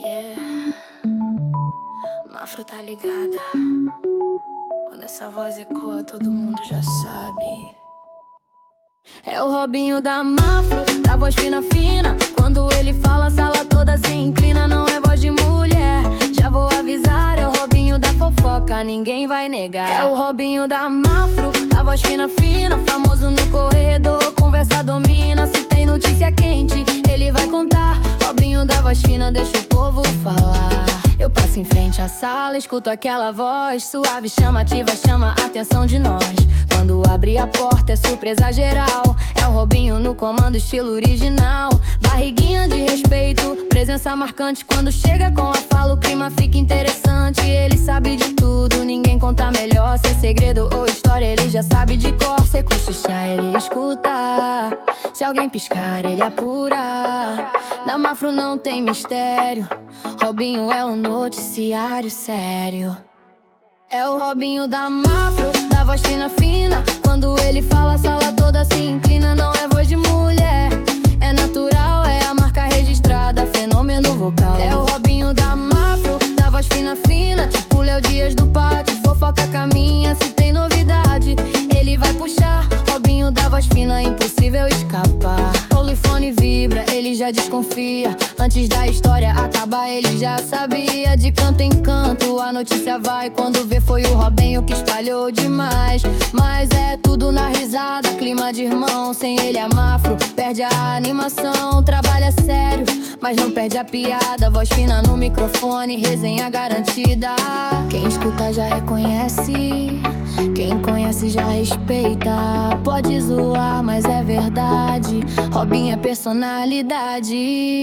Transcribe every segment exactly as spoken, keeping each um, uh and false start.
Yeah, Mafro tá ligada. Quando essa voz ecoa, todo mundo já sabe. É o Robinho da Mafro, da voz fina fina. Quando ele fala, a sala toda se inclina. Não é voz de mulher, já vou avisar. É o Robinho da fofoca, ninguém vai negar. É o Robinho da Mafro, da voz fina fina. Famoso no corredor, conversa domina. Se tem notícia quente, ele vai contar. Robinho da voz fina, deixa o povo falar. Eu passo em frente à sala, escuto aquela voz suave, chamativa, chama a atenção de nós. Quando abre a porta é surpresa geral. É o Robinho no comando, estilo original. Barriguinha de respeito, presença marcante. Quando chega com a fala o clima fica interessante. Ele sabe de tudo, ninguém conta melhor. Se é segredo ou história ele já sabe de cor. Se cochichar ele escuta, se alguém piscar ele apura. Na Mafro não tem mistério, Robinho é um noticiário sério. É o Robinho da Mafro, da voz fina fina. Quando ele fala, a sala toda se inclina. Não é voz de mulher, é natural, é a marca registrada, fenômeno vocal. É o Robinho da Mafro, da voz fina fina. Tipo Léo Dias do pátio, fofoca caminha. Se tem novidade, ele vai puxar. Robinho da voz fina, impossível escapar. O polifone vibra, ele já desconfia. Antes da história acabar, ele já sabia. De canto em canto, a notícia vai. Quando vê foi o Robinho que espalhou demais. Mas é tudo na risada, clima de irmão. Sem ele a Mafro perde a animação. Trabalha sério, mas não perde a piada. Voz fina no microfone, resenha garantida. Quem escuta já reconhece, quem conhece já respeita. Pode zoar, mas é verdade, Robinho é personalidade.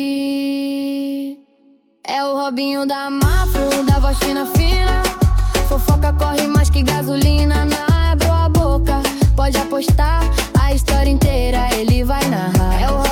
É o Robinho da Mafro, da voz fina fina. Fofoca corre mais que gasolina. Não abriu a boca, pode apostar, a história inteira ele vai narrar. É o